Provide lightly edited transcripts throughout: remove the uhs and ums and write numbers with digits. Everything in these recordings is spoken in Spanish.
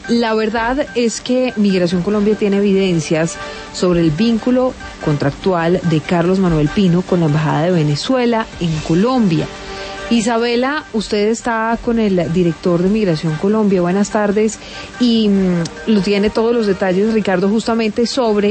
la verdad es que Migración Colombia tiene evidencias sobre el vínculo contractual de Carlos Manuel Pino con la Embajada de Venezuela en Colombia. Isabela, usted está con el director de Migración Colombia. Buenas tardes. Y lo tiene todos los detalles, Ricardo, justamente sobre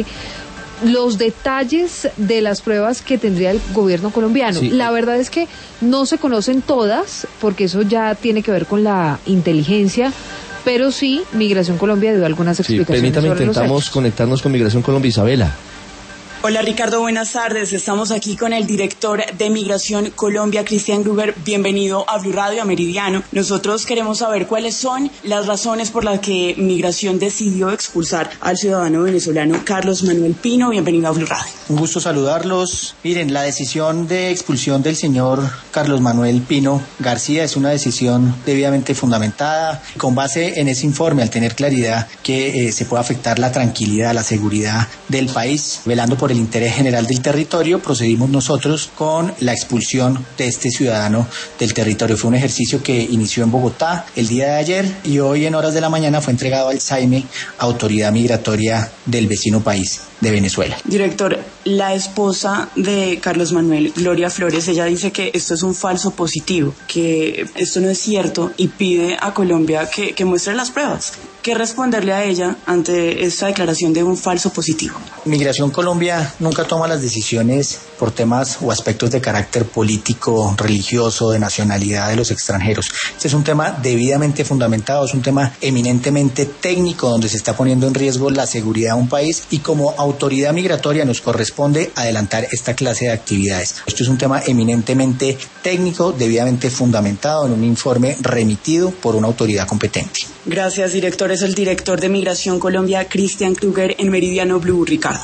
los detalles de las pruebas que tendría el gobierno colombiano. Sí. La verdad es que no se conocen todas, porque eso ya tiene que ver con la inteligencia, pero sí, Migración Colombia dio algunas explicaciones. Sí, permítame, intentamos conectarnos con Migración Colombia. Isabela. Hola Ricardo, buenas tardes. Estamos aquí con el director de Migración Colombia, Christian Krueger. Bienvenido a Blue Radio, a Meridiano. Nosotros queremos saber cuáles son las razones por las que Migración decidió expulsar al ciudadano venezolano Carlos Manuel Pino. Bienvenido a Blue Radio. Un gusto saludarlos. Miren, la decisión de expulsión del señor Carlos Manuel Pino García es una decisión debidamente fundamentada, con base en ese informe, al tener claridad que se puede afectar la tranquilidad, la seguridad del país, velando por el interés general del territorio. Procedimos nosotros con la expulsión de este ciudadano del territorio. Fue un ejercicio que inició en Bogotá el día de ayer y hoy en horas de la mañana fue entregado al SAIME, Autoridad Migratoria del vecino país de Venezuela. Director, la esposa de Carlos Manuel, Gloria Flores, ella dice que esto es un falso positivo, que esto no es cierto y pide a Colombia que muestre las pruebas. ¿Qué responderle a ella ante esta declaración de un falso positivo? Migración Colombia nunca toma las decisiones por temas o aspectos de carácter político, religioso, de nacionalidad de los extranjeros. Este es un tema debidamente fundamentado, es un tema eminentemente técnico donde se está poniendo en riesgo la seguridad de un país y como autoridad migratoria nos corresponde adelantar esta clase de actividades. Esto es un tema eminentemente técnico, debidamente fundamentado en un informe remitido por una autoridad competente. Gracias, director. Es el director de Migración Colombia, Christian Krueger, en Meridiano Blue. Ricardo.